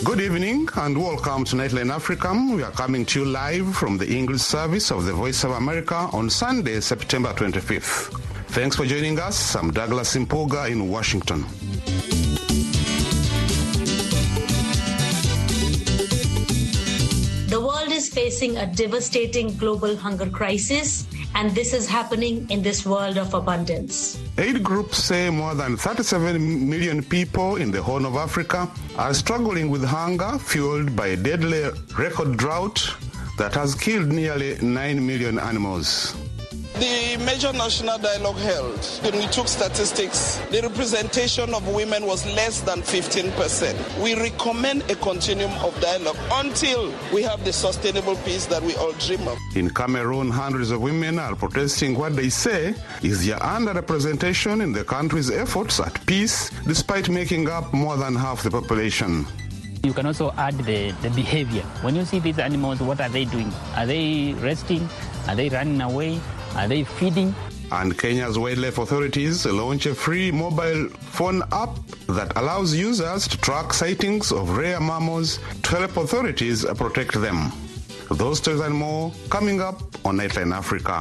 Good evening and welcome to Nightline Africa. We are coming to you live from the English service of the Voice of America on Sunday, September 25th. Thanks for joining us. I'm Douglas Impuga in Washington. The world is facing a devastating global hunger crisis, and this is happening in this world of abundance. Aid groups say more than 37 million people in the Horn of Africa are struggling with hunger fueled by a deadly record drought that has killed nearly 9 million animals. The major national dialogue held, when we took statistics, the representation of women was less than 15%. We recommend a continuum of dialogue until we have the sustainable peace that we all dream of. In Cameroon, hundreds of women are protesting what they say is their underrepresentation in the country's efforts at peace, despite making up more than half the population. You can also add the behavior. When you see these animals, what are they doing? Are they resting? Are they running away? Are they feeding? And Kenya's wildlife authorities launch a free mobile phone app that allows users to track sightings of rare mammals to help authorities protect them. Those stories and more coming up on Nightline Africa.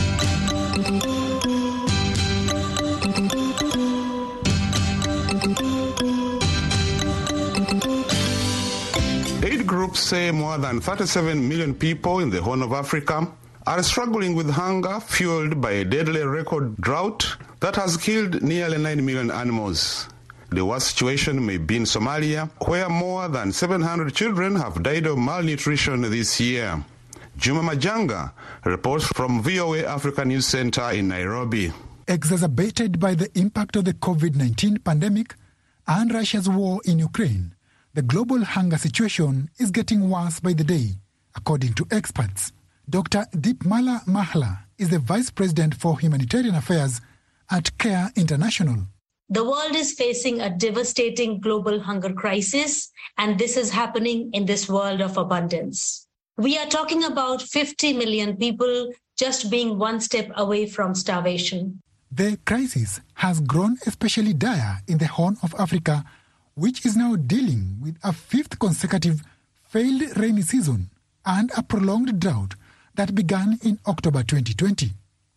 Aid groups say more than 37 million people in the Horn of Africa are struggling with hunger fueled by a deadly record drought that has killed nearly 9 million animals. The worst situation may be in Somalia, where more than 700 children have died of malnutrition this year. Juma Majanga reports from VOA Africa News Center in Nairobi. Exacerbated by the impact of the COVID-19 pandemic and Russia's war in Ukraine, the global hunger situation is getting worse by the day, according to experts. Dr. Deepmala Mahla is the Vice President for Humanitarian Affairs at CARE International. The world is facing a devastating global hunger crisis, and this is happening in this world of abundance. We are talking about 50 million people just being one step away from starvation. The crisis has grown especially dire in the Horn of Africa, which is now dealing with a fifth consecutive failed rainy season and a prolonged drought that began in October 2020.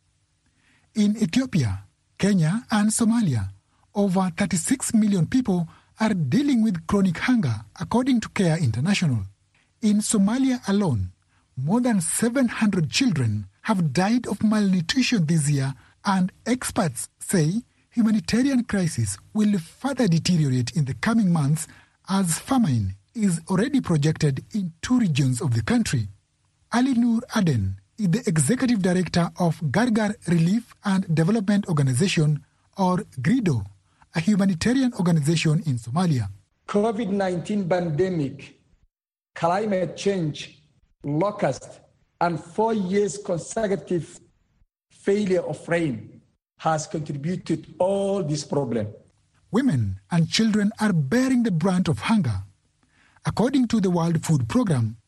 In Ethiopia, Kenya and Somalia, over 36 million people are dealing with chronic hunger, according to CARE International. In Somalia alone, more than 700 children have died of malnutrition this year, and experts say humanitarian crisis will further deteriorate in the coming months as famine is already projected in 2 regions of the country. Ali Nur Aden is the Executive Director of Gargar Relief and Development Organization, or GRIDO, a humanitarian organization in Somalia. COVID-19 pandemic, climate change, locust, and 4 years consecutive failure of rain has contributed to all this problem. Women and children are bearing the brunt of hunger. According to the World Food Programme,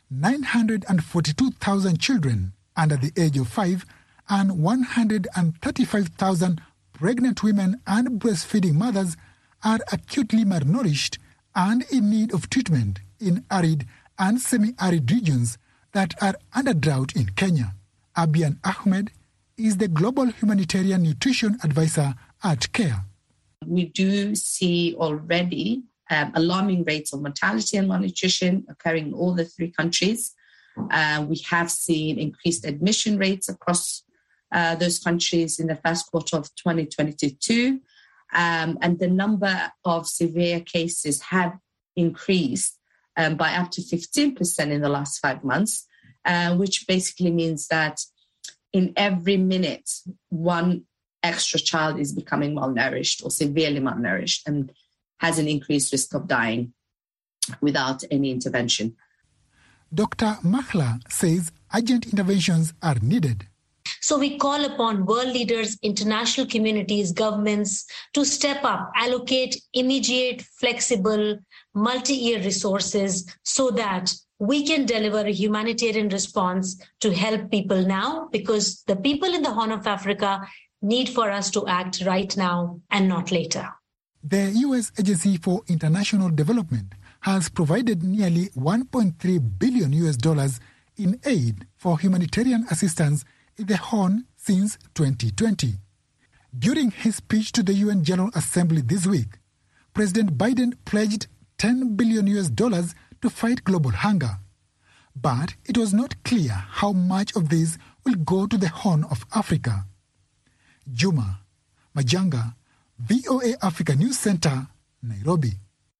942,000 children under the age of 5 and 135,000 pregnant women and breastfeeding mothers are acutely malnourished and in need of treatment in arid and semi-arid regions that are under drought in Kenya. Abian Ahmed is the Global Humanitarian Nutrition Advisor at CARE. We do see already alarming rates of mortality and malnutrition occurring in all the 3 countries. We have seen increased admission rates across those countries in the first quarter of 2022. And the number of severe cases have increased by up to 15% in the last 5 months, which basically means that in every minute, 1 extra child is becoming malnourished or severely malnourished and has an increased risk of dying without any intervention. Dr. Mahla says urgent interventions are needed. So we call upon world leaders, international communities, governments to step up, allocate immediate, flexible, multi-year resources so that we can deliver a humanitarian response to help people now, because the people in the Horn of Africa need for us to act right now and not later. The U.S. Agency for International Development has provided nearly $1.3 billion in aid for humanitarian assistance in the Horn since 2020. During his speech to the UN General Assembly this week, President Biden pledged $10 billion to fight global hunger. But it was not clear how much of this will go to the Horn of Africa. Juma Majanga, VOA Africa News Center, Nairobi.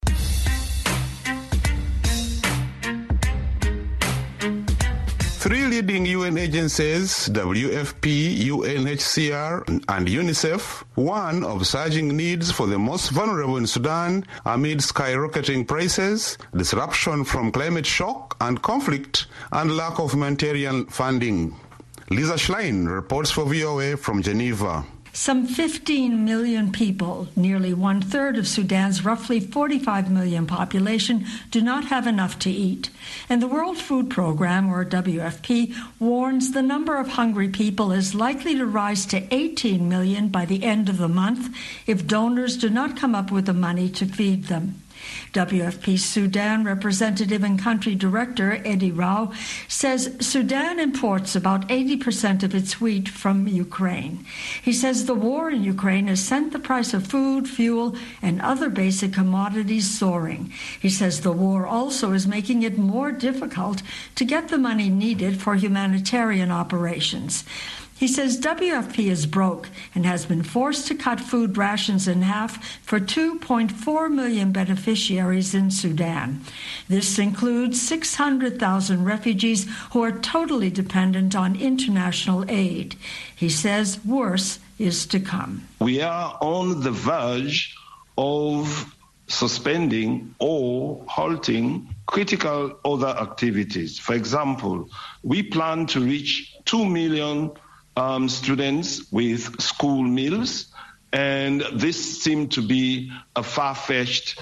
Three leading UN agencies, WFP, UNHCR, and UNICEF, warn of surging needs for the most vulnerable in Sudan amid skyrocketing prices, disruption from climate shock and conflict, and lack of humanitarian funding. Lisa Schlein reports for VOA from Geneva. Some 15 million people, nearly one-third of Sudan's roughly 45 million population, do not have enough to eat. And the World Food Programme, or WFP, warns the number of hungry people is likely to rise to 18 million by the end of the month if donors do not come up with the money to feed them. WFP Sudan representative and country director Eddie Rao says Sudan imports about 80% of its wheat from Ukraine. He says the war in Ukraine has sent the price of food, fuel, and other basic commodities soaring. He says the war also is making it more difficult to get the money needed for humanitarian operations. He says WFP is broke and has been forced to cut food rations in half for 2.4 million beneficiaries in Sudan. This includes 600,000 refugees who are totally dependent on international aid. He says worse is to come. We are on the verge of suspending or halting critical other activities. For example, we plan to reach 2 million students with school meals, and this seemed to be a far-fetched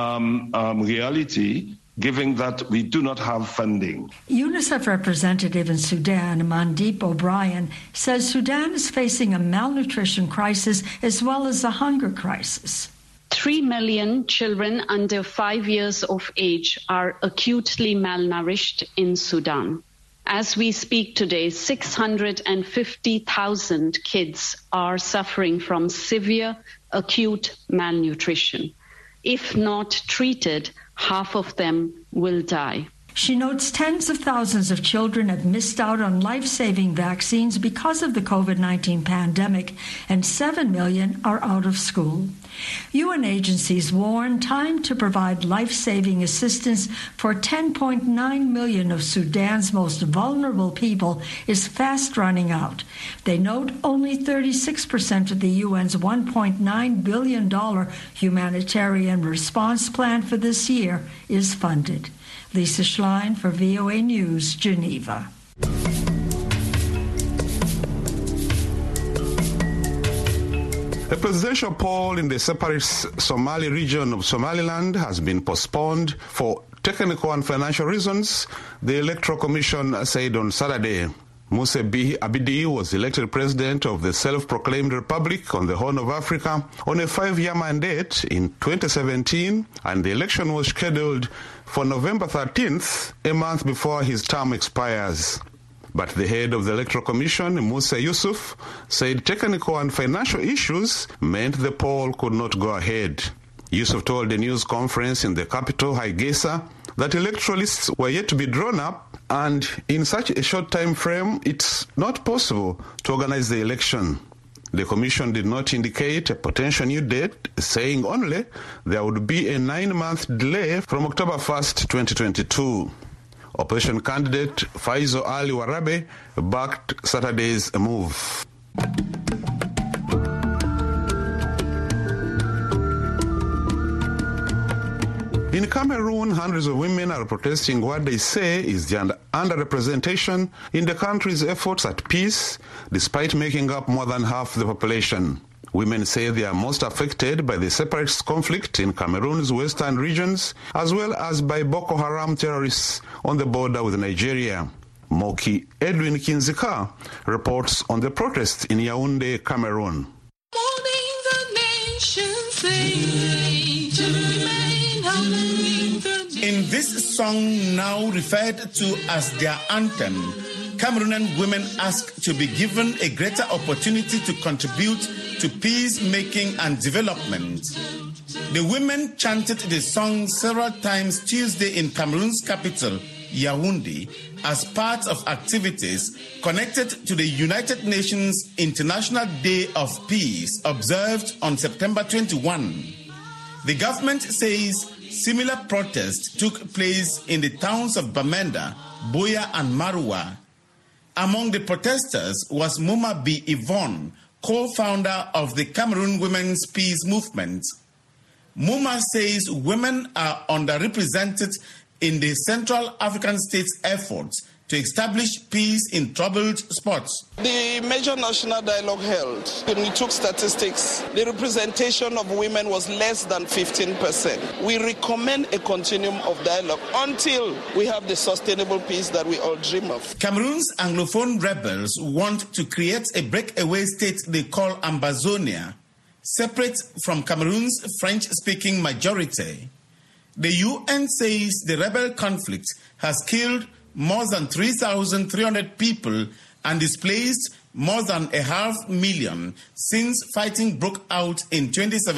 reality, given that we do not have funding. UNICEF representative in Sudan, Mandeep O'Brien, says Sudan is facing a malnutrition crisis as well as a hunger crisis. 3 million children under 5 years of age are acutely malnourished in Sudan. As we speak today, 650,000 kids are suffering from severe acute malnutrition. If not treated, half of them will die. She notes tens of thousands of children have missed out on life-saving vaccines because of the COVID-19 pandemic, and 7 million are out of school. UN agencies warn time to provide life-saving assistance for 10.9 million of Sudan's most vulnerable people is fast running out. They note only 36% of the UN's $1.9 billion humanitarian response plan for this year is funded. Lisa Schlein for VOA News, Geneva. A presidential poll in the separatist Somali region of Somaliland has been postponed for technical and financial reasons, the Electoral Commission said on Saturday. Musa Bihi Abdi was elected president of the self-proclaimed Republic on the Horn of Africa on a 5-year mandate in 2017, and the election was scheduled for November 13th, a month before his term expires. But the head of the Electoral Commission, Musa Yusuf, said technical and financial issues meant the poll could not go ahead. Yusuf told a news conference in the capital, Hargeisa, that electoral lists were yet to be drawn up, and in such a short time frame, it's not possible to organize the election. The Commission did not indicate a potential new date, saying only there would be a 9-month delay from October 1st, 2022. Opposition candidate Faizo Ali Warabe backed Saturday's move. In Cameroon, hundreds of women are protesting what they say is the underrepresentation in the country's efforts at peace, despite making up more than half the population. Women say they are most affected by the separatist conflict in Cameroon's western regions, as well as by Boko Haram terrorists on the border with Nigeria. Moki Edwin Kinzika reports on the protests in Yaoundé, Cameroon. In this song, now referred to as their anthem, Cameroonian women ask to be given a greater opportunity to contribute to peacemaking and development. The women chanted the song several times Tuesday in Cameroon's capital, Yaoundé, as part of activities connected to the United Nations International Day of Peace observed on September 21. The government says similar protests took place in the towns of Bamenda, Buea, and Marua. Among the protesters was Muma B. Yvonne, co-founder of the Cameroon Women's Peace Movement. Muma says women are underrepresented in the Central African states' efforts to establish peace in troubled spots. The major national dialogue held, when we took statistics, the representation of women was less than 15%. We recommend a continuum of dialogue until we have the sustainable peace that we all dream of. Cameroon's Anglophone rebels want to create a breakaway state they call Ambazonia, separate from Cameroon's French-speaking majority. The UN says the rebel conflict has killed more than 3,300 people and displaced more than 500,000 since fighting broke out in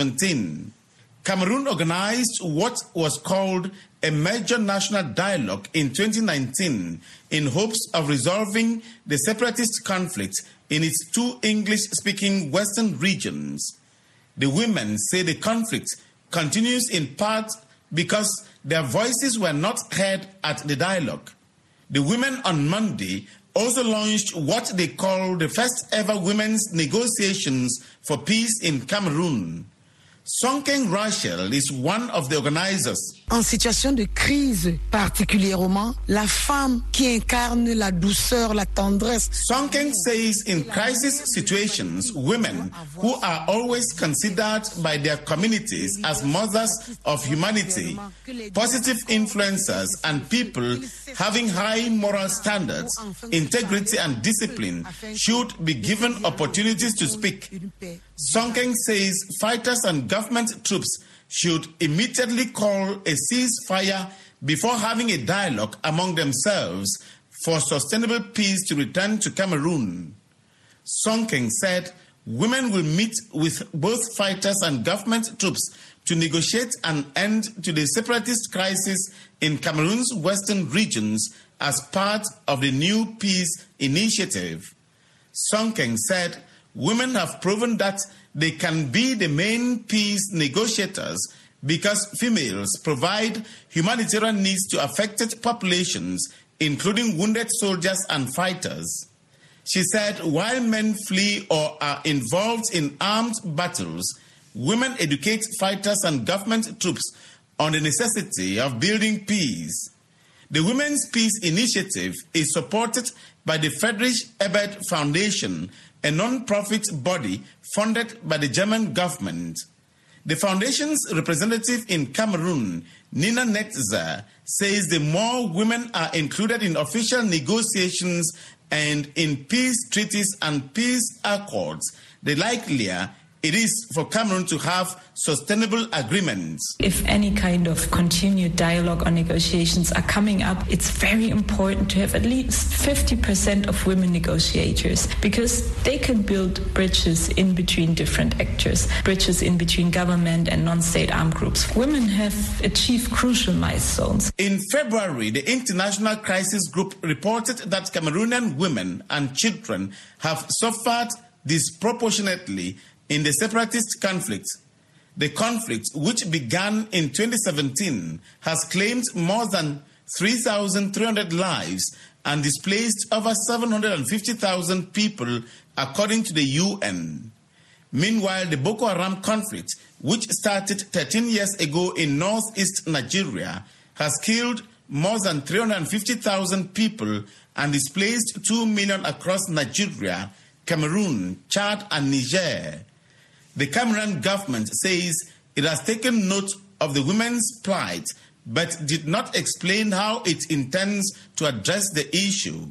2017. Cameroon organized what was called a major national dialogue in 2019 in hopes of resolving the separatist conflict in its two English-speaking western regions. The women say the conflict continues in part because their voices were not heard at the dialogue. The women on Monday also launched what they call the first ever women's negotiations for peace in Cameroon. Sonkeng Rachel is one of the organizers. En situation de crise particulièrement, la femme qui incarne la douceur, la tendresse. Sonkeng says in crisis situations, women who are always considered by their communities as mothers of humanity, positive influencers, and people having high moral standards, integrity, and discipline should be given opportunities to speak. Sonkeng says fighters and government troops should immediately call a ceasefire before having a dialogue among themselves for sustainable peace to return to Cameroon. Sonkeng said women will meet with both fighters and government troops to negotiate an end to the separatist crisis in Cameroon's western regions as part of the new peace initiative. Sonkeng said women have proven that they can be the main peace negotiators because females provide humanitarian needs to affected populations, including wounded soldiers and fighters. She said while men flee or are involved in armed battles, women educate fighters and government troops on the necessity of building peace. The Women's Peace Initiative is supported by the Friedrich Ebert Foundation, a non-profit body funded by the German government. The foundation's representative in Cameroon, Nina Netzer, says the more women are included in official negotiations and in peace treaties and peace accords, the likelier it is for Cameroon to have sustainable agreements. If any kind of continued dialogue or negotiations are coming up, it's very important to have at least 50% of women negotiators because they can build bridges in between different actors, bridges in between government and non-state armed groups. Women have achieved crucial milestones. In February, the International Crisis Group reported that Cameroonian women and children have suffered disproportionately in the separatist conflict. The conflict, which began in 2017, has claimed more than 3,300 lives and displaced over 750,000 people, according to the UN. Meanwhile, the Boko Haram conflict, which started 13 years ago in northeast Nigeria, has killed more than 350,000 people and displaced 2 million across Nigeria, Cameroon, Chad, and Niger. The Cameroon government says it has taken note of the women's plight, but did not explain how it intends to address the issue.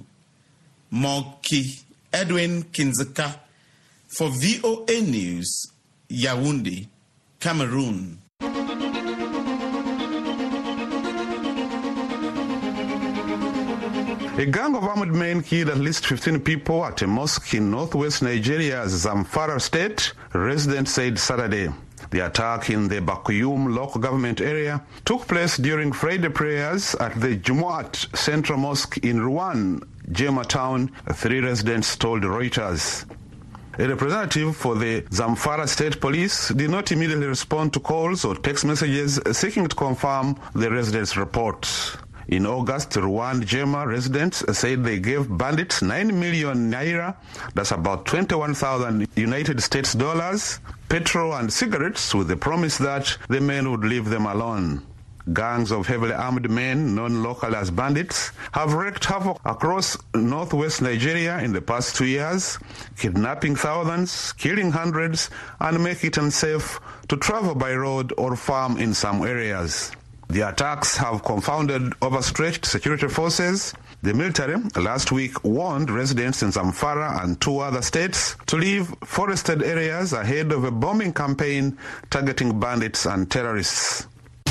Moki Edwin Kinzeka for VOA News, Yaoundé, Cameroon. A gang of armed men killed at least 15 people at a mosque in northwest Nigeria's Zamfara state, residents said Saturday. The attack in the Bakuyum local government area took place during Friday prayers at the Jumu'at Central Mosque in Ruwan, Jema town, 3 residents told Reuters. A representative for the Zamfara State Police did not immediately respond to calls or text messages seeking to confirm the residents' reports. In August, Ruwan Jema residents said they gave bandits 9 million naira, that's about 21,000 United States dollars, petrol and cigarettes with the promise that the men would leave them alone. Gangs of heavily armed men, known locally as bandits, have wreaked havoc across northwest Nigeria in the past 2 years, kidnapping thousands, killing hundreds, and make it unsafe to travel by road or farm in some areas. The attacks have confounded overstretched security forces. The military last week warned residents in Zamfara and 2 other states to leave forested areas ahead of a bombing campaign targeting bandits and terrorists.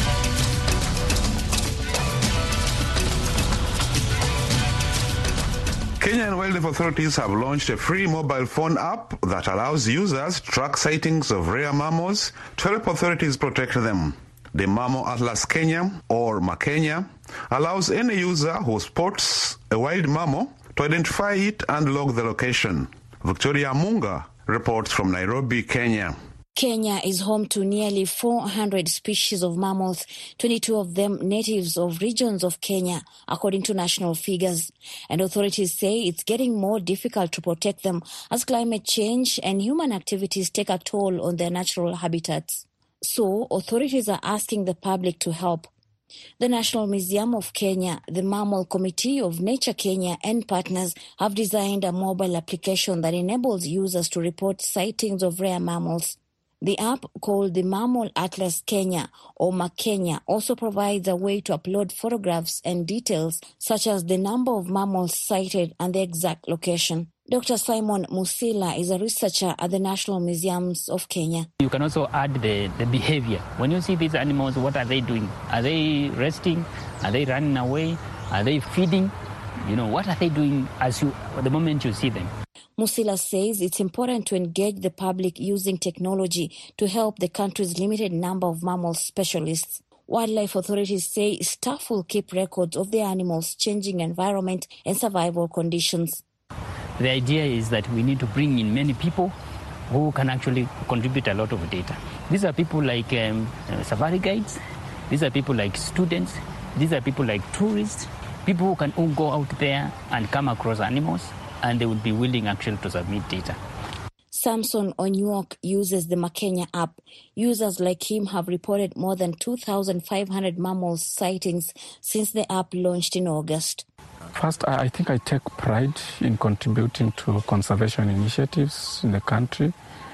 Kenyan wildlife authorities have launched a free mobile phone app that allows users to track sightings of rare mammals to help authorities protect them. The Mammal Atlas Kenya, or Makenya, allows any user who spots a wild mammal to identify it and log the location. Victoria Munga reports from Nairobi, Kenya. Kenya is home to nearly 400 species of mammals, 22 of them natives of regions of Kenya, according to national figures. And authorities say it's getting more difficult to protect them as climate change and human activities take a toll on their natural habitats. So, authorities are asking the public to help. The National Museum of Kenya, the Mammal Committee of Nature Kenya and partners have designed a mobile application that enables users to report sightings of rare mammals. The app, called the Mammal Atlas Kenya or Makenya, also provides a way to upload photographs and details such as the number of mammals sighted and the exact location. Dr. Simon Musila is a researcher at the National Museums of Kenya. You can also add the behavior. When you see these animals, what are they doing? Are they resting? Are they running away? Are they feeding? What are they doing the moment you see them? Musila says it's important to engage the public using technology to help the country's limited number of mammal specialists. Wildlife authorities say staff will keep records of the animals' changing environment and survival conditions. The idea is that we need to bring in many people who can actually contribute a lot of data. These are people like safari guides. These are people like students. These are people like tourists. People who can all go out there and come across animals, and they would be willing actually to submit data. Samson Onyuok uses the Makenya app. Users like him have reported more than 2,500 mammal sightings since the app launched in August. First, I think I take pride in contributing to conservation initiatives in the country.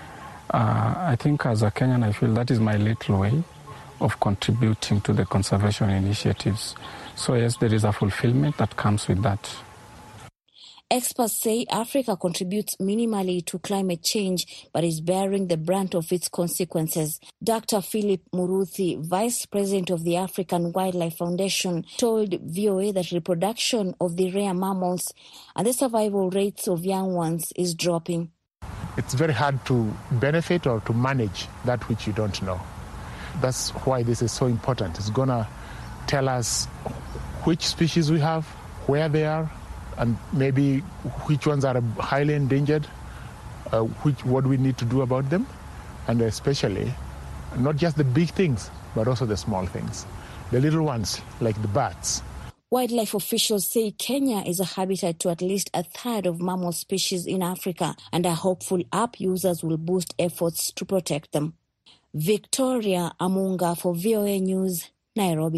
I think as a Kenyan, I feel that is my little way of contributing to the conservation initiatives. So yes, there is a fulfillment that comes with that. Experts say Africa contributes minimally to climate change but is bearing the brunt of its consequences. Dr. Philip Muruthi, Vice President of the African Wildlife Foundation, told VOA that reproduction of the rare mammals and the survival rates of young ones is dropping. It's very hard to benefit or to manage that which you don't know. That's why this is so important. It's going to tell us which species we have, where they are, and maybe which ones are highly endangered, what we need to do about them, and especially not just the big things, but also the small things, the little ones like the bats. Wildlife officials say Kenya is a habitat to at least a third of mammal species in Africa, and are hopeful app users will boost efforts to protect them. Victoria Amunga for VOA News, Nairobi.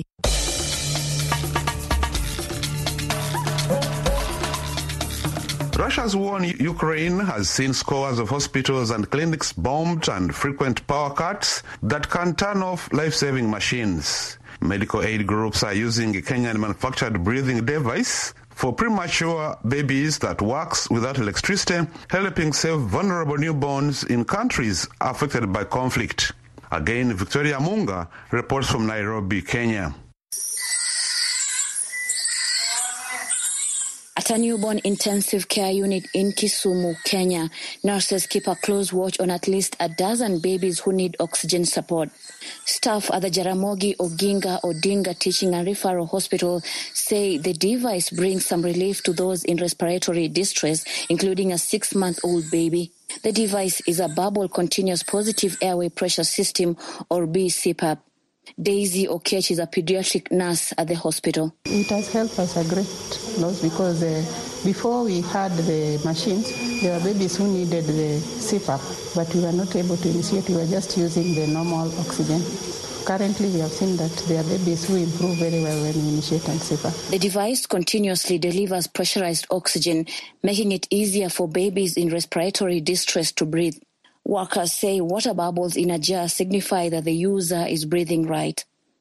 Russia's war in Ukraine has seen scores of hospitals and clinics bombed and frequent power cuts that can turn off life-saving machines. Medical aid groups are using a Kenyan-manufactured breathing device for premature babies that works without electricity, helping save vulnerable newborns in countries affected by conflict. Again, Victoria Munga reports from Nairobi, Kenya. At a newborn intensive care unit in Kisumu, Kenya, nurses keep a close watch on at least a dozen babies who need oxygen support. Staff at the Jaramogi Oginga Odinga Teaching and Referral Hospital say the device brings some relief to those in respiratory distress, including a 6-month-old baby. The device is a bubble continuous positive airway pressure system, or BCPAP. Daisy Okech is a pediatric nurse at the hospital. It has helped us a great lot because before we had the machines, there were babies who needed the CPAP, but we were not able to initiate. We were just using the normal oxygen. Currently, we have seen that there are babies who improve very well when we initiate on CPAP. The device continuously delivers pressurized oxygen, making it easier for babies in respiratory distress to breathe. Workers say water bubbles in a jar signify that the user is breathing right.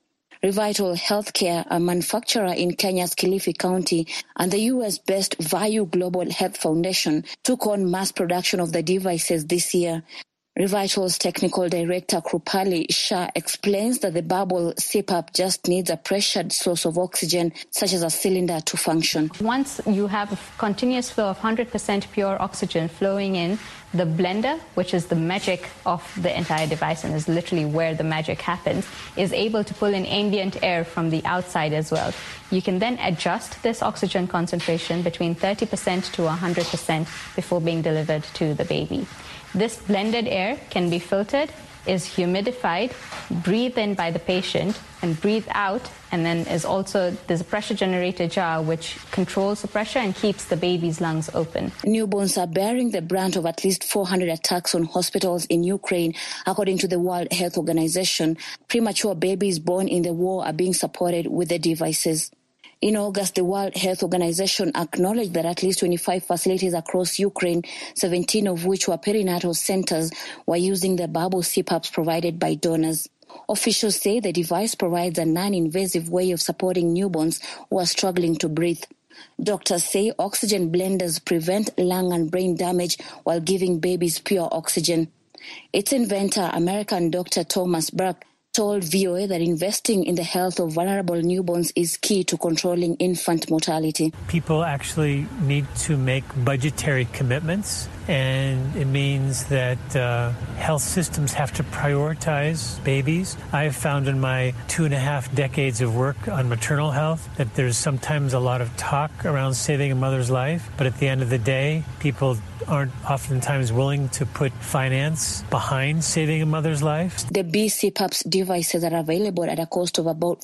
Revital Healthcare, a manufacturer in Kenya's Kilifi County, and the US-based Vayu Global Health Foundation took on mass production of the devices this year. Revital's technical director, Krupali Shah, explains that the bubble CPAP just needs a pressured source of oxygen, such as a cylinder, to function. Once you have a continuous flow of 100% pure oxygen flowing in, the blender, which is the magic of the entire device and is literally where the magic happens, is able to pull in ambient air from the outside as well. You can then adjust this oxygen concentration between 30% to 100% before being delivered to the baby. This blended air can be filtered, is humidified, breathed in by the patient, and breathed out, and then there's a pressure generator jar which controls the pressure and keeps the baby's lungs open. Newborns are bearing the brunt of at least 400 attacks on hospitals in Ukraine, according to the World Health Organization. Premature babies born in the war are being supported with the devices. In August, the World Health Organization acknowledged that at least 25 facilities across Ukraine, 17 of which were perinatal centers, were using the bubble CPAPs provided by donors. Officials say the device provides a non-invasive way of supporting newborns who are struggling to breathe. Doctors say oxygen blenders prevent lung and brain damage while giving babies pure oxygen. Its inventor, American Dr. Thomas Burke, told VOA that investing in the health of vulnerable newborns is key to controlling infant mortality. People actually need to make budgetary commitments, and it means that health systems have to prioritize babies. I've found in my 2.5 decades of work on maternal health that there's sometimes a lot of talk around saving a mother's life, but at the end of the day, people aren't oftentimes willing to put finance behind saving a mother's life. The BCPAPs devices are available at a cost of about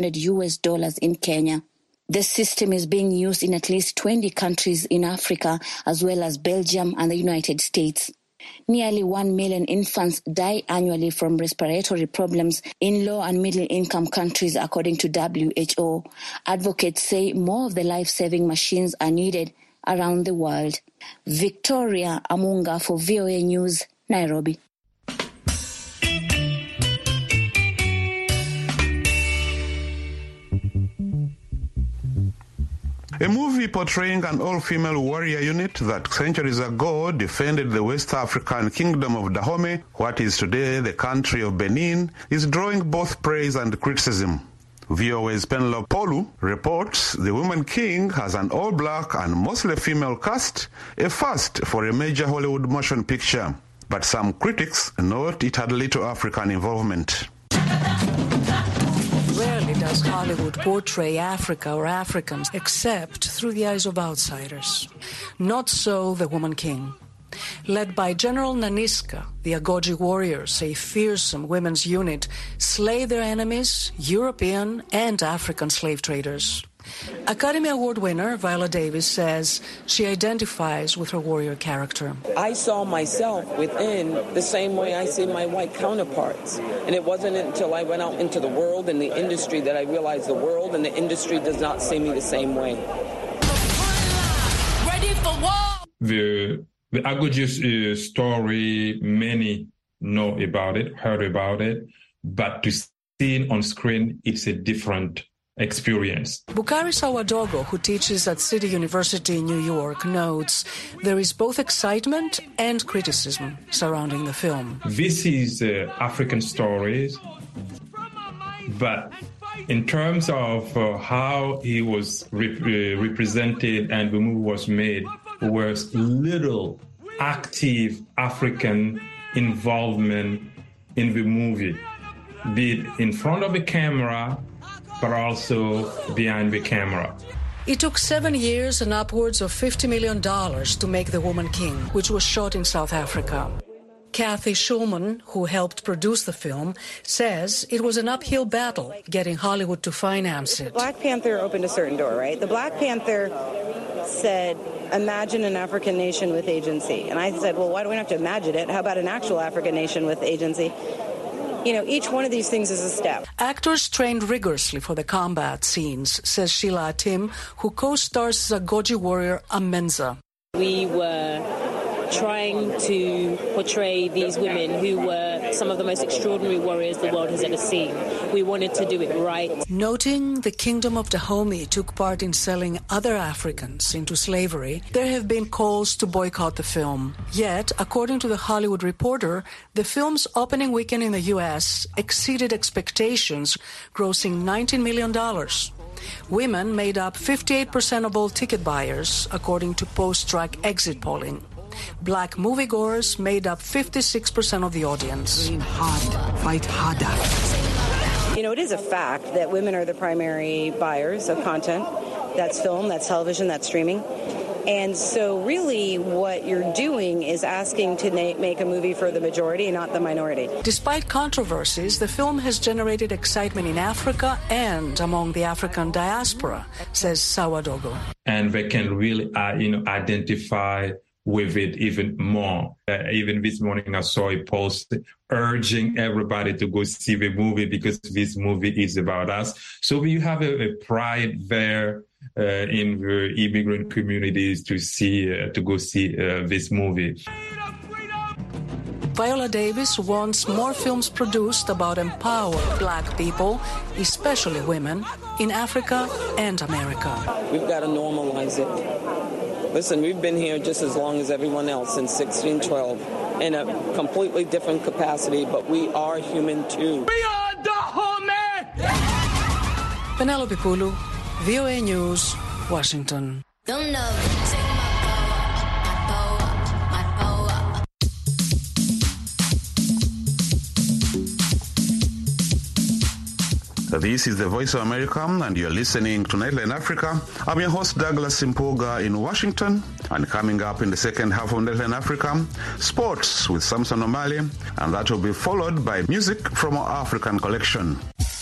$400 in Kenya. The system is being used in at least 20 countries in Africa, as well as Belgium and the United States. Nearly 1 million infants die annually from respiratory problems in low and middle-income countries, according to WHO. Advocates say more of the life-saving machines are needed around the world. Victoria Amunga for VOA News, Nairobi. A movie portraying an all-female warrior unit that centuries ago defended the West African kingdom of Dahomey, what is today the country of Benin, is drawing both praise and criticism. VOA's Penelope Polu reports the Woman King has an all-black and mostly female cast, a first for a major Hollywood motion picture. But some critics note it had little African involvement. Rarely does Hollywood portray Africa or Africans except through the eyes of outsiders. Not so the Woman King. Led by General Naniska, the Agoji warriors, a fearsome women's unit, slay their enemies, European and African slave traders. Academy Award winner Viola Davis says she identifies with her warrior character. I saw myself within the same way I see my white counterparts. And it wasn't until I went out into the world and the industry that I realized the world and the industry does not see me the same way. Ready for war! The Agoji story, many know about it, heard about it, but to see it on screen, it's a different experience. Bukari Sawadogo, who teaches at City University in New York, notes there is both excitement and criticism surrounding the film. This is African stories, but In terms of how he was represented and the movie was made, there was little active African involvement in the movie, be it in front of the camera, but also behind the camera. It took 7 years and upwards of $50 million to make The Woman King, which was shot in South Africa. Kathy Schulman, who helped produce the film, says it was an uphill battle getting Hollywood to finance it. Black Panther opened a certain door, right? The Black Panther said, imagine an African nation with agency. And I said, well, why do we have to imagine it? How about an actual African nation with agency? You know, each one of these things is a step. Actors trained rigorously for the combat scenes, says Sheila Atim, who co-stars as Agoji warrior Amenza. We were trying to portray these women who were some of the most extraordinary warriors the world has ever seen. We wanted to do it right. Noting the Kingdom of Dahomey took part in selling other Africans into slavery, there have been calls to boycott the film. Yet, according to The Hollywood Reporter, the film's opening weekend in the U.S. exceeded expectations, grossing $19 million. Women made up 58% of all ticket buyers, according to post-strike exit polling. Black moviegoers made up 56% of the audience. Train hard, fight harder. You know, it is a fact that women are the primary buyers of content. That's film, that's television, that's streaming. And so really what you're doing is asking to make a movie for the majority, not the minority. Despite controversies, the film has generated excitement in Africa and among the African diaspora, says Sawadogo. And they can really, identify with it even more. Even this morning I saw a post urging everybody to go see the movie because this movie is about us. So you have a pride there in the immigrant communities to go see this movie. Viola Davis wants more films produced about empowered Black people, especially women, in Africa and America. We've got to normalize it. Listen, we've been here just as long as everyone else since 1612 in a completely different capacity, but we are human too. We are Dahomey! Penelope Pulu, VOA News, Washington. Don't know. This is the Voice of America, and you're listening to Nightline Africa. I'm your host, Douglas Simpoga in Washington. And coming up in the second half of Nightline Africa, sports with Samson O'Malley, and that will be followed by music from our African collection.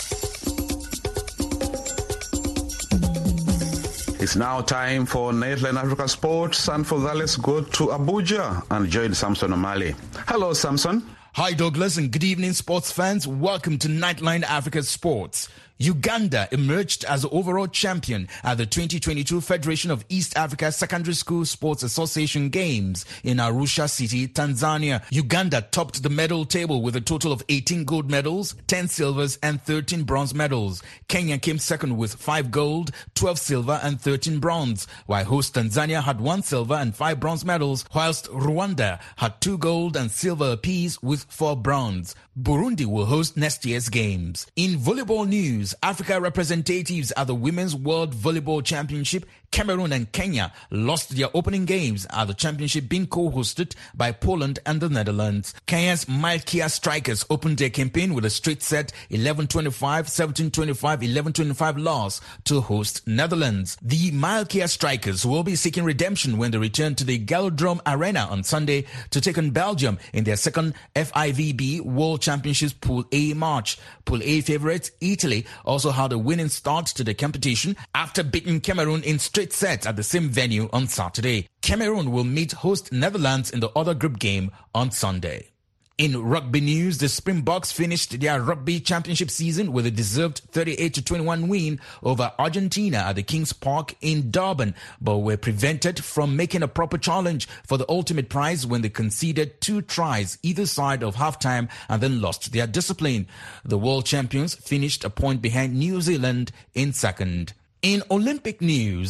It's now time for Nightline Africa Sports, and for that, let's go to Abuja and join Samson O'Malley. Hello, Samson. Hi, Douglas, and good evening, sports fans. Welcome to Nightline Africa Sports. Uganda emerged as the overall champion at the 2022 Federation of East Africa Secondary School Sports Association Games in Arusha City, Tanzania. Uganda topped the medal table with a total of 18 gold medals, 10 silvers and 13 bronze medals. Kenya came second with 5 gold, 12 silver and 13 bronze, while host Tanzania had 1 silver and 5 bronze medals, whilst Rwanda had 2 gold and silver apiece with 4 bronze. Burundi will host next year's games. In volleyball news, Africa representatives at the Women's World Volleyball Championship, Cameroon and Kenya lost their opening games at the championship being co-hosted by Poland and the Netherlands. Kenya's Malkia Strikers opened their campaign with a straight set 11-25, 17-25, 11-25 loss to host Netherlands. The Malkia Strikers will be seeking redemption when they return to the Galodrome Arena on Sunday to take on Belgium in their second FIVB World Championships Pool A match. Pool A favorites Italy also had a winning start to the competition after beating Cameroon in straight sets at the same venue on Saturday. Cameroon will meet host Netherlands in the other group game on Sunday. In rugby news, the Springboks finished their rugby championship season with a deserved 38-21 win over Argentina at the King's Park in Durban, but were prevented from making a proper challenge for the ultimate prize when they conceded 2 tries either side of halftime and then lost their discipline. The world champions finished a point behind New Zealand in second. In Olympic news,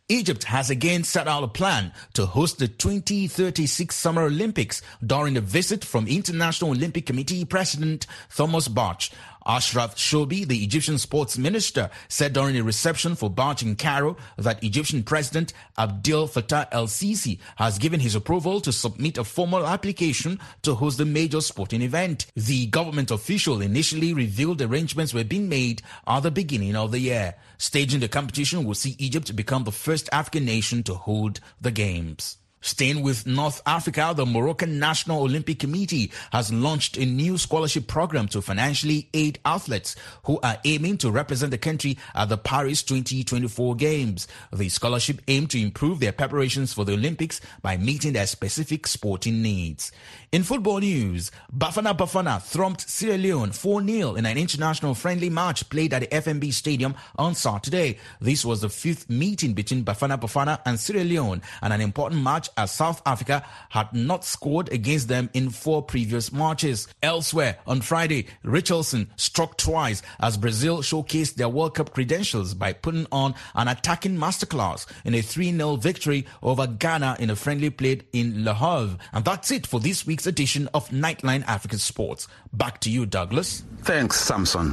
Egypt has again set out a plan to host the 2036 Summer Olympics during a visit from International Olympic Committee President Thomas Bach. Ashraf Shobi, the Egyptian sports minister, said during a reception for Bach in Cairo that Egyptian President Abdel Fattah el-Sisi has given his approval to submit a formal application to host the major sporting event. The government official initially revealed arrangements were being made at the beginning of the year. Staging the competition will see Egypt become the first African nation to hold the Games. Staying with North Africa, the Moroccan National Olympic Committee has launched a new scholarship program to financially aid athletes who are aiming to represent the country at the Paris 2024 Games. The scholarship aims to improve their preparations for the Olympics by meeting their specific sporting needs. In football news, Bafana Bafana thumped Sierra Leone 4-0 in an international friendly match played at the FMB Stadium on Saturday. This was the fifth meeting between Bafana Bafana and Sierra Leone, and an important match as South Africa had not scored against them in 4 previous matches. Elsewhere, on Friday, Richarlison struck twice as Brazil showcased their World Cup credentials by putting on an attacking masterclass in a 3-0 victory over Ghana in a friendly played in Le Havre. And that's it for this week's edition of Nightline Africa Sports. Back to you, Douglas. Thanks, Samson.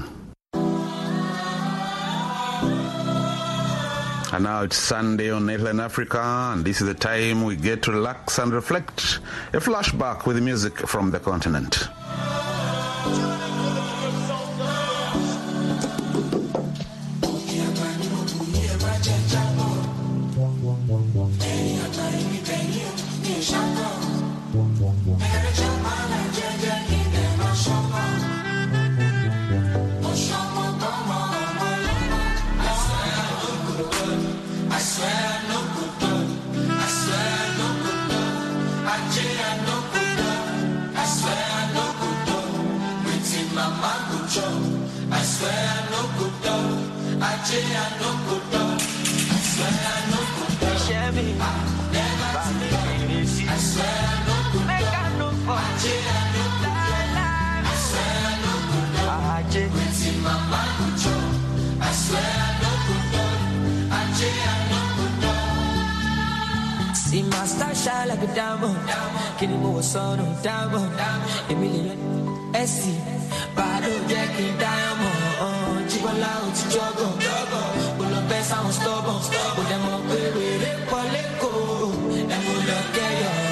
And now it's Sunday on Nightline Africa, and this is the time we get to relax and reflect. A flashback with music from the continent. See my star shine like a diamond. Can you move a son of diamond? Emilio Essie, Bado Jackie Diamond. Chibola Uchijogo, Bulo Pesa on Stobo, Udemo Pere, Poleko, and Mulokeyo.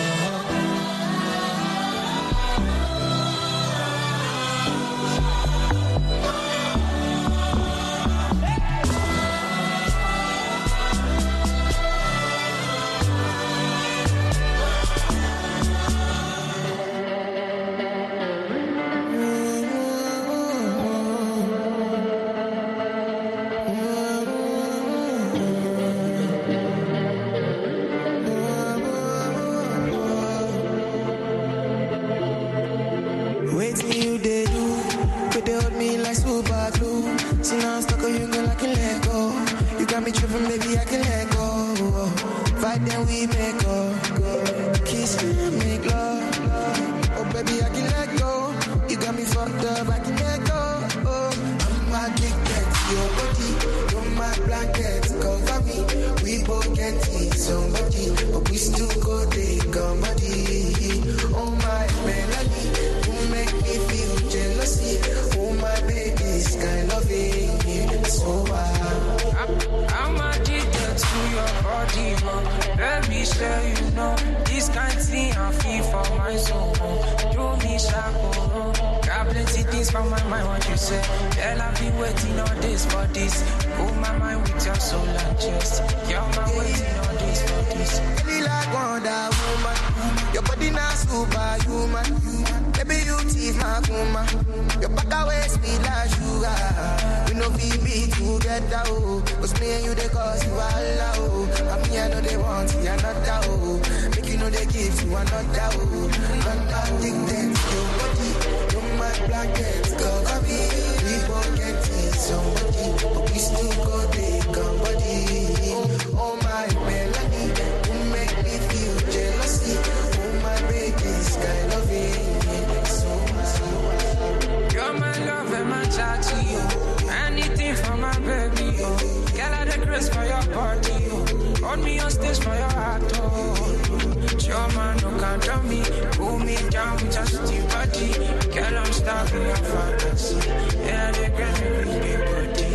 Baby, I can let go. Fight, then we make up. Kiss and make love. Oh, baby, I can let go. You got me fucked up, I can let go. I'm addicted to your body. You're my blanket, cover me. We both can tease somebody, but we still go take somebody. Oh, my melody, you make me feel jealousy. Oh, my baby's kind of it. So I'm addicted to your body, man. Let me show you know this kind of thing I feel for my soul. Do me shackle, got plenty things from my mind. What you say? Girl, I've been waiting all this for this. Pull my mind with your soul and chest. You're my waiting all this for this. Really like Wonder Woman. Your body not superhuman. Baby, you tease my woman. Your back away sweet like sugar. We know we be together, oh. Cause me and you, they cause you all out. And me, I know they want you, another, oh. Make you know they give you another, oh. Not addicted to your body. You're my blanket, cover me. We both get it, somebody. But we still go take somebody. Oh, my melody. You make me feel jealousy. Oh, my baby's kind of it. You're my love and my chachi, oh. Anything for my baby, oh. Girl, I the grace for your body, oh. On down with just your body. Girl, I'm stuck in your fantasy. Yeah, they grant me with big body.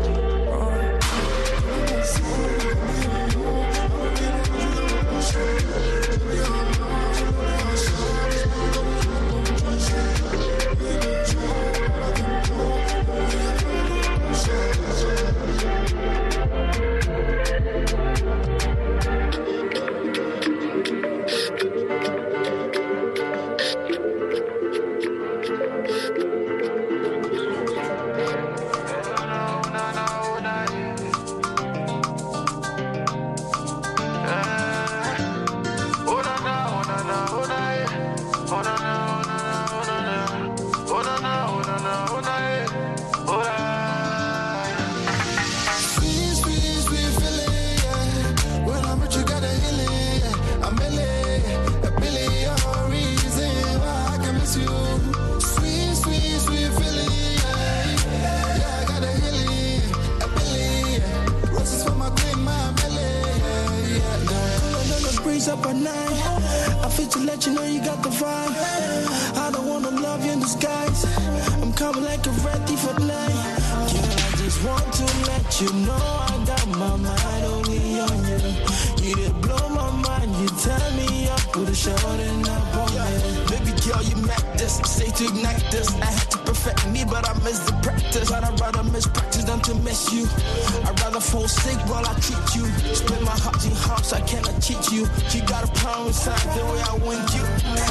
Up at night, I feel to let you know you got the vibe. I don't wanna love you in disguise. I'm coming like a red thief at night. Yeah, I just want to let you know I got my mind only on you. You did blow my mind. You turn me up with a shot and up on me. Baby girl, you met this. Say to ignite this. I had to perfect me, but I missed the practice. I'd rather miss practice than to miss you. I'd rather fall sick while I treat you. Split my heart in half, I cannot cheat you. You got a problem inside the way I want you.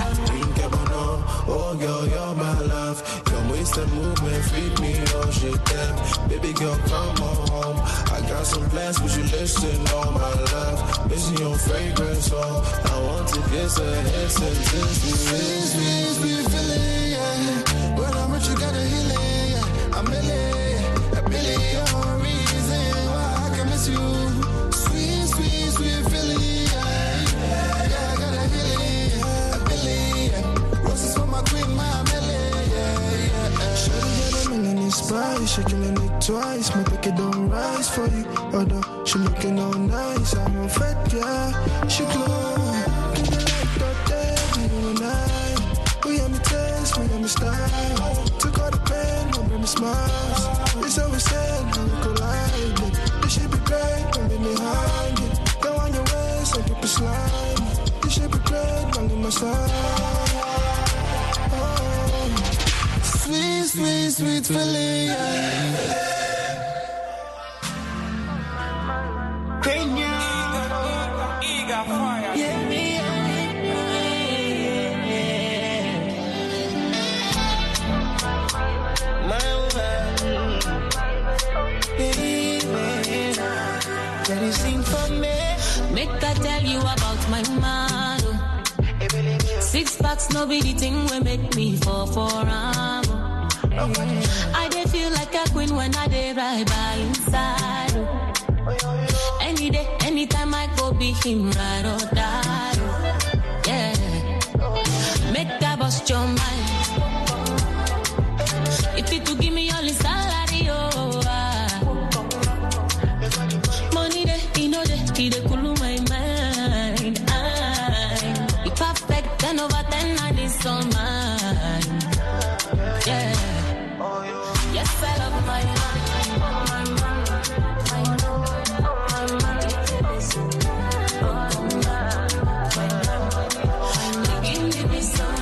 Oh girl, you're my love. Your wasted movement freak me, oh shit damn. Baby girl, come on home. I got some plans, would you listen? Oh my love, missing your fragrance, oh I want to kiss a head sentence. Sweet feeling, yeah. When I'm with you, got a healing, yeah. I'm a million reasons why I can miss you. Sweet feeling, yeah. Yeah, I got a healing, a billion. Roses for my queen, my Amelie, yeah. Shawty got a melanin spice, shaking on it twice. My ticket don't rise for you, although she looking all nice. I'm a fat, yeah. She glow, give me like that day, night. We have me taste, we have me style. Took all the pain, don't bring me smiles. It's always said, we collide. This should be great, don't be behind it. Go on your ways, like people slide. This should be great, don't leave my side. Sweet feeling, yeah. Kenya, Eager fire, yeah. My woman, baby, can you sing for me? Make I tell you about my man. 6 packs, no be the thing will make me fall for him. I dey feel like a queen when I dey ride by inside. Any day, anytime I go be him ride or die. Yeah, make that bust your mind. If it to give me all his salary, oh. Money dey, he know dey, he dey cool my mind. He perfect, 10 over 10, and it's all mine. Yeah. Yes, I love my man. Give me some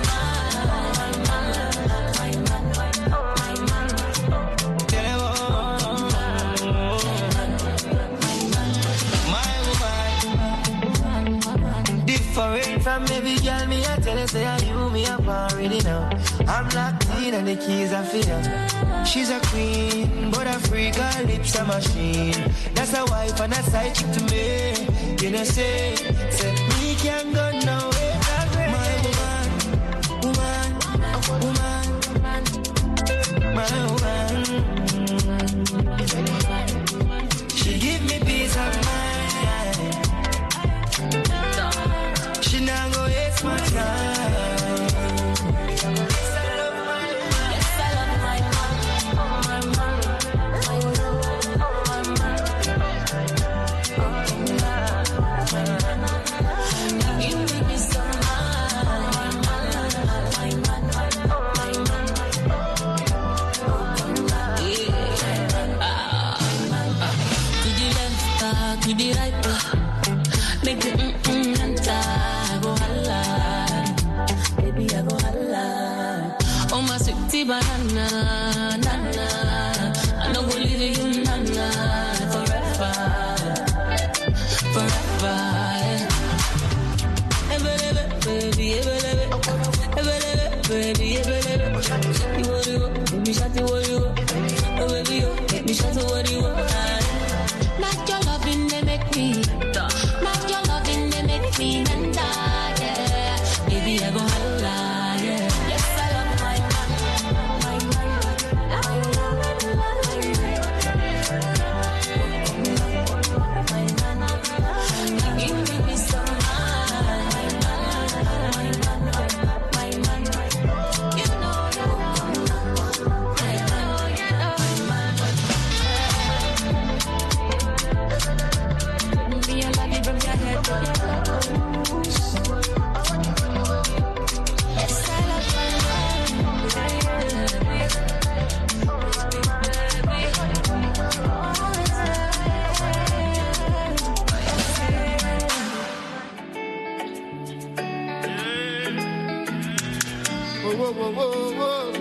different from every girl, me I tell her, say, you me up already now. I'm locked in and the keys are for her. She's a queen, but a freak, her lips a machine. That's a wife and a side chick to me. You know, say me can't go nowhere. My woman, my woman. She give me peace of mind. She not go waste my time. Give me Not your loving, they make me. Not your loving, they make me. Yeah. Baby, I go holla, yeah. Yes, I love my man. Give me some whoa.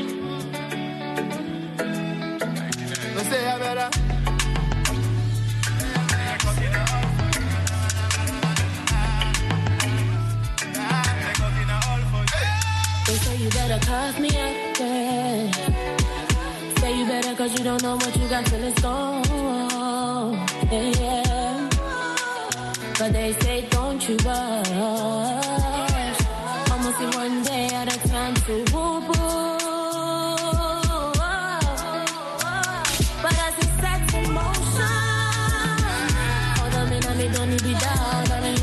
Let's say I better. They say you better cuff me up, yeah. Say you better cause you don't know what you got till it's gone, yeah. But they say don't you rush. Almost in one day at a time to whoop. But as it sets in motion, all the men I don't need be down.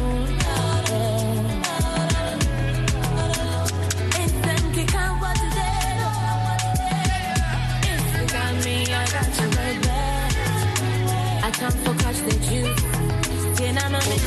I can't catch the juice. Then I'm not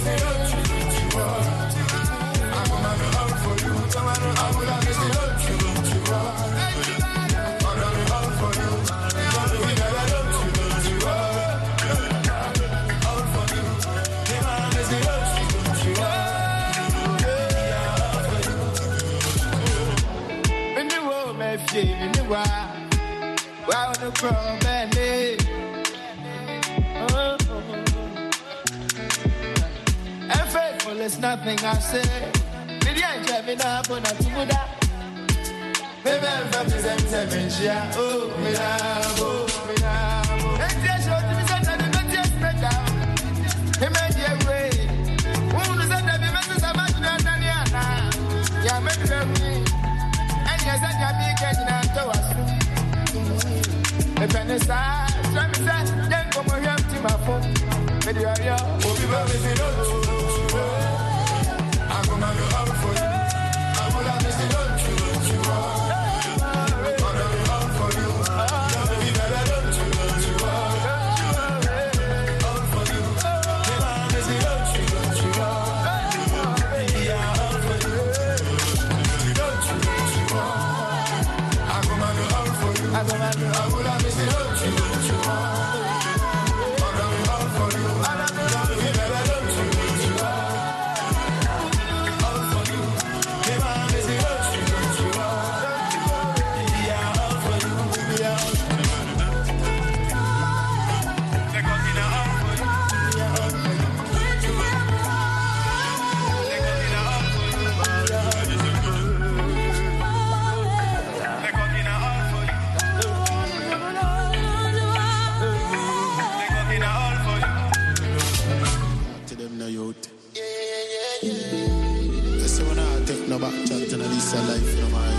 There's nothing I say. Did I drive it up on a Tubuda? Baby, I'm from the same oh, me now. And just show to me something that just met out. He made your way. Who knows that the message of my Daniana? Yeah, make me. And yes, I can be getting out to us. The penny side, try me, sir. Then come on here to my phone. Maybe you're will be very good. I'm gonna go out for you. I'm gonna miss it, don't you I'm gonna go out for you. Baby, better don't you out for you. I'm gonna miss it, don't you yeah, out for you. Don't you I'm gonna go out for you. I'm gonna miss it, don't you I'm gonna go out for you. Baby, better don't you life in my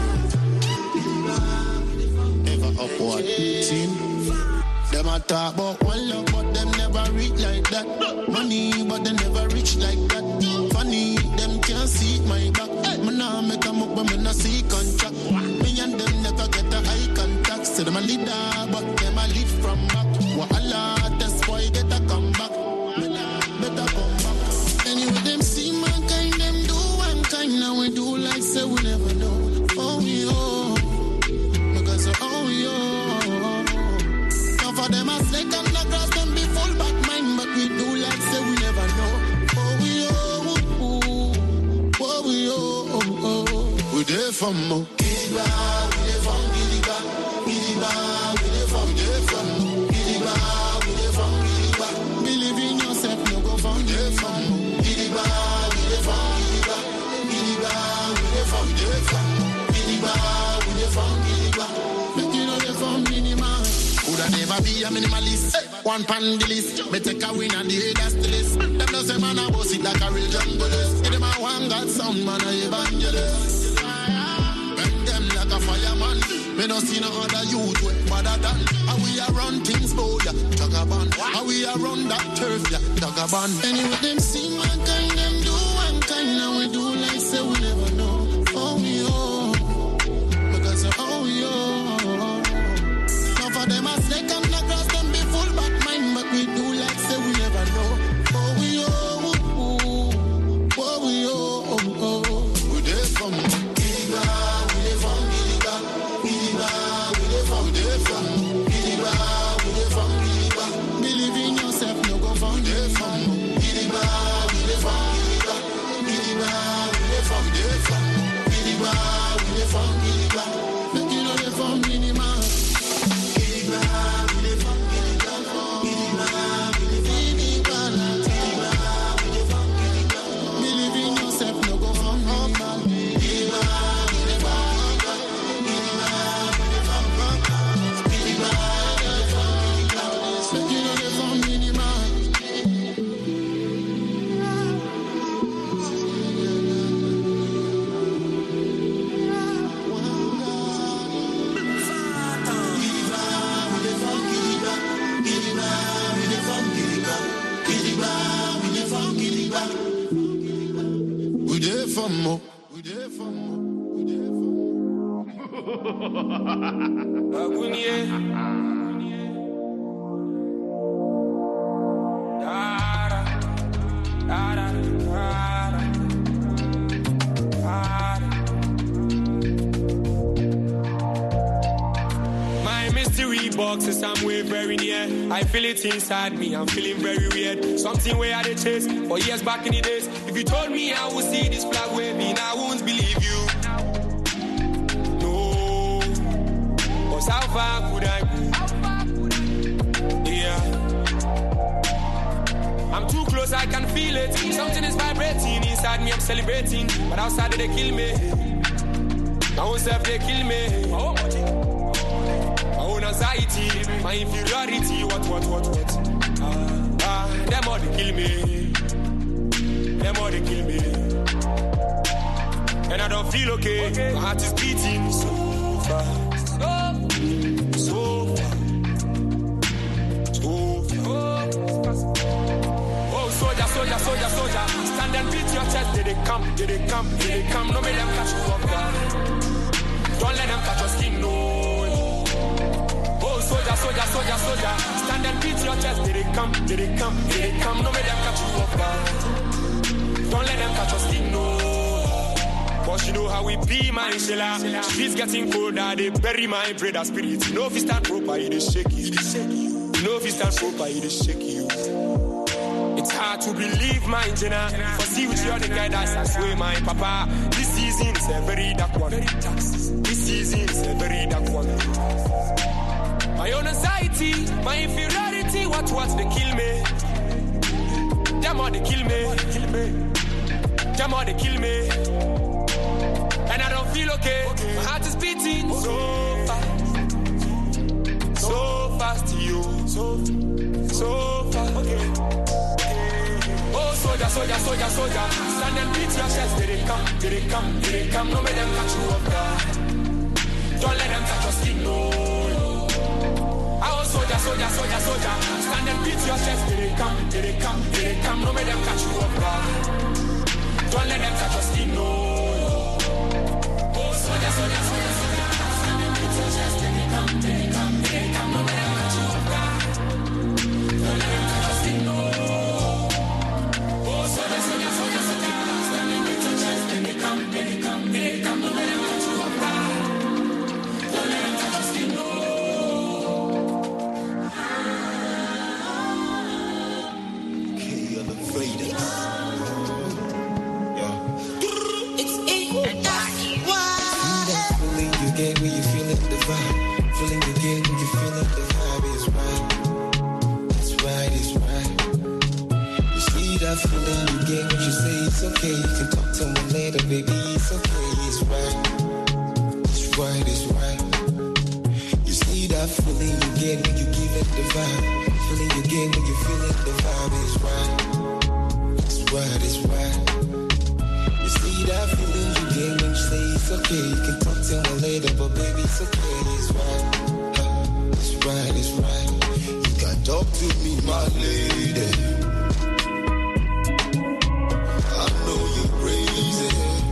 ever upward team. Them a talk about one love, but them never reach like that. Money, but they never reach like that. Funny, them can't see my back. Me nah make them up, but me nah see contract. Me and them never get a eye contact. Say them a leader, but them a lead from back. Wahala, that's why get a comeback. Better come back. Anyway, them see mankind, them do one kind. Now we do like say we never know. Oh, yo. Because oh, yo. Now for them a snake and the grass, them be full back mind. But we do like say we never know. Oh, yo. Oh, yo. We there from Mo. Gidiba, we there from Gidiba. Gidiba, we there from Gidiba. Gidiba, we there from Gidiba. Believe in yourself, no go from there from Mo. Gidiba, we there from Gidiba. Gidiba, we there from Gidiba. from Gilligan. Make you know they from minimal. Could I never be a minimalist? One pan the list. Me take a win and the haters the list. Them no say man I boss it like a real junglist. Give them a one God sound man a evangelist. Bend them like a fireman. Me no see no other youth way better than. How we a run things bold, yeah, Jagaban. How we a run that turf, yeah, Jagaban. Anyway, them see mankind, them do one kind. Now we do like say we never know. Oh, yo. Because oh, yo. Now for them a snake and the grass, them be full back mind. But we do like say we never know. Oh, yo. Oh, yo. We there from Gilligan. We there from Gilligan. Believe in yourself, no go from there from Gilligan, we there from Gilligan, we there from Gilligan, we there from Gilligan, make you know they from minimal. Gilligan, we there from Gilligan, Gilligan, we there from Gilligan, we there from Gilligan. Believe in yourself, no go from minimal. Gilligan, we there from Gilligan, we there from My mystery box is somewhere very near. I feel it inside me, I'm feeling very weird. Something where I did chase for years back in the days. If you told me I would see this flag waving, I won't believe you. No, cause how far could I go? Yeah, I'm too close, I can feel it. Something is vibrating inside me, I'm celebrating. But outside they kill me. My own self they kill me. My own anxiety, my inferiority, what? Them all they kill me. Them all they kill me. And I don't feel okay. My heart is beating so fast. So fast. Soldier. Stand and beat your chest. Did they come? No, make them catch you off guard. Don't let them touch your skin, no. Oh, soldier. Stand and beat your chest. Did they come? No, make them catch you off guard. Don't let them touch your skin, no. Cause you know how we be, my Shella. Streets getting colder, they bury my brother spirit. You know if you stand proper, it is shaky. You know if you stand proper, it is shaky. It's hard to believe, my Jenna. For see with you the guy that's I swear, my papa. This season's a very dark one. This season's a very dark one. My own anxiety, my inferiority, what they kill me. Them all they kill me. Them all they kill me. And I don't feel okay. My heart is beating so fast. So fast to you. So fast. Okay. Oh, soldier. Stand and beat your chest. Did they come. No, make them catch you off guard. Don't let them touch your skin, no. Oh, soldier. Stand and beat your chest. Did they come. No, make them catch you off guard. Don't let them touch your skin, no. Oh, soldier. Stand and beat your chest. Did they come. No, make them catch you off guard. Don't let them touch your skin, no. Soldier, stand and beat your chest. Did they come. No, let them catch you off guard. Don't let them touch your skin, no. Okay, you're the greatest. Feeling you get when you feeling the vibe. Feeling you get when you feeling the vibe is right. It's right. You see that feeling you get when you say it's okay. You can talk to me later, baby. It's okay. It's right. It's why, that's why. You see that feeling you get when you give it the vibe. Feeling you get when you feel it, the vibe is right. That's why, that's why. You see that feeling you get when you say it's okay. You can talk to me later, but baby, it's okay, it's right. It's right, it's right. You can talk to me, my lady. I know you're crazy.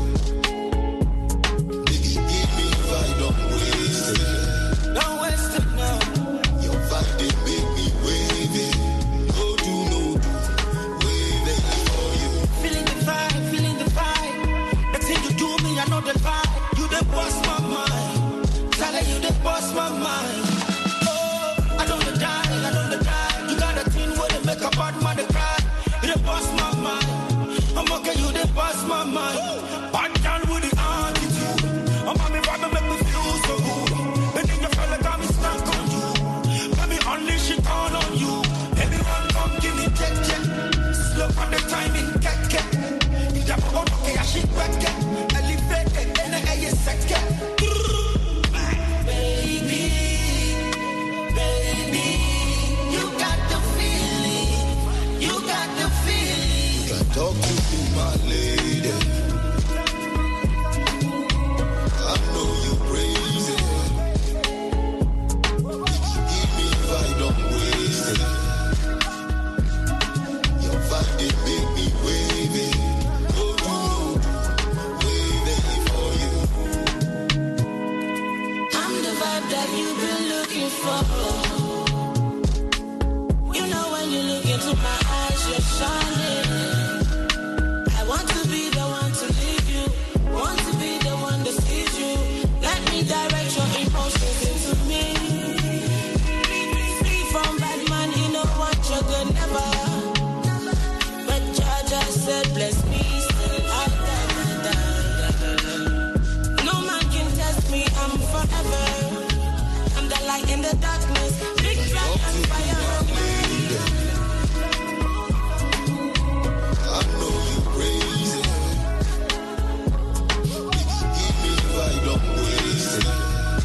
Baby, give me vibe, don't waste it. Don't waste it now. Your vibe, they make me wavy. No do, wavy for you. Feeling the vibe. The thing you do me, I know the vibe. You the boss my mind. Tell her you the boss my mind. I don't die. You got a thing where they make a bad man to cry. You the boss my mind. I'm okay, you the boss my mind. Bad girl with the attitude. I'm on me vibe and make me feel so good. And then you feel like I'm stuck on you. Let me unleash it all on you. Everyone come give me check. Slow on the timing, get. If you want to get a shit back, elevate it, and I get set, Baby, you got the feeling. You can talk to me, my lady. I know you're crazy. Give me vibe, don't waste it. Your vibe, they make me wavy. Wavy for you. I'm the vibe that you've been looking for. You know when you look into my eyes, you're shining. I want to be the one to lead you. Want to be the one that sees you. Let me direct your emotions into me. Free from bad man, you know what you're good never. But Jaja said, bless me still. No man can test me, I'm forever. I'm the light in the darkness. Big drag and fire. I know you're crazy. Give me vibe, don't waste it.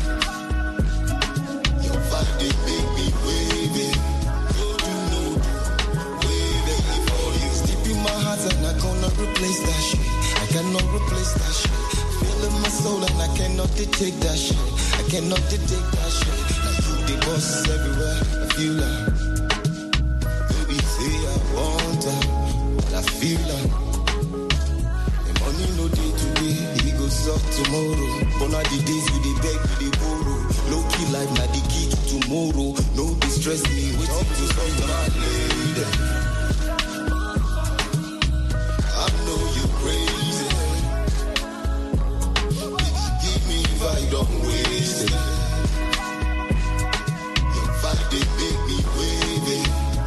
Your vibe, they make me wavy. Wavy for you. Deep in my heart and I cannot replace that shit. I cannot replace that shit. Feel in my soul and I cannot detect that shit. I cannot detect that shit. Now you the boss everywhere. I feel like. Baby, say I want that. I feel like the money no day today, he goes up tomorrow. But now the days we dey beg, we dey borrow. Low key life, now the key to tomorrow. No distress me, waiting to solve my lady. I know you're crazy. Give me vibe, don't waste it. Your vibe, they make me wavy.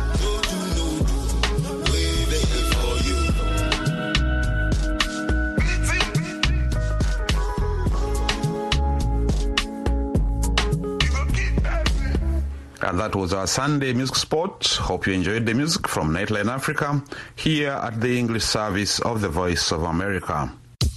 And that was our Sunday Music Spot. Hope you enjoyed the music from Nightline Africa here at the English service of the Voice of America.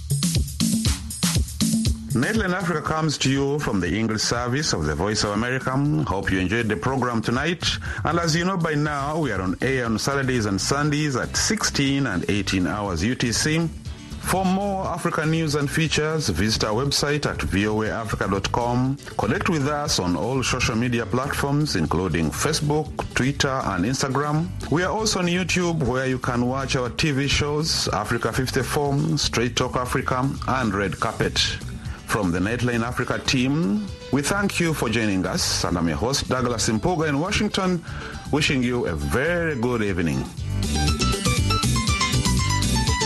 Nightline Africa comes to you from the English service of the Voice of America. Hope you enjoyed the program tonight. And as you know by now, we are on air on Saturdays and Sundays at 16 and 18 hours UTC. For more African news and features, visit our website at voaafrica.com. Connect with us on all social media platforms, including Facebook, Twitter, and Instagram. We are also on YouTube, where you can watch our TV shows, Africa 54, Straight Talk Africa, and Red Carpet. From the Nightline Africa team, we thank you for joining us, and I'm your host, Douglas Mpuga in Washington, wishing you a very good evening.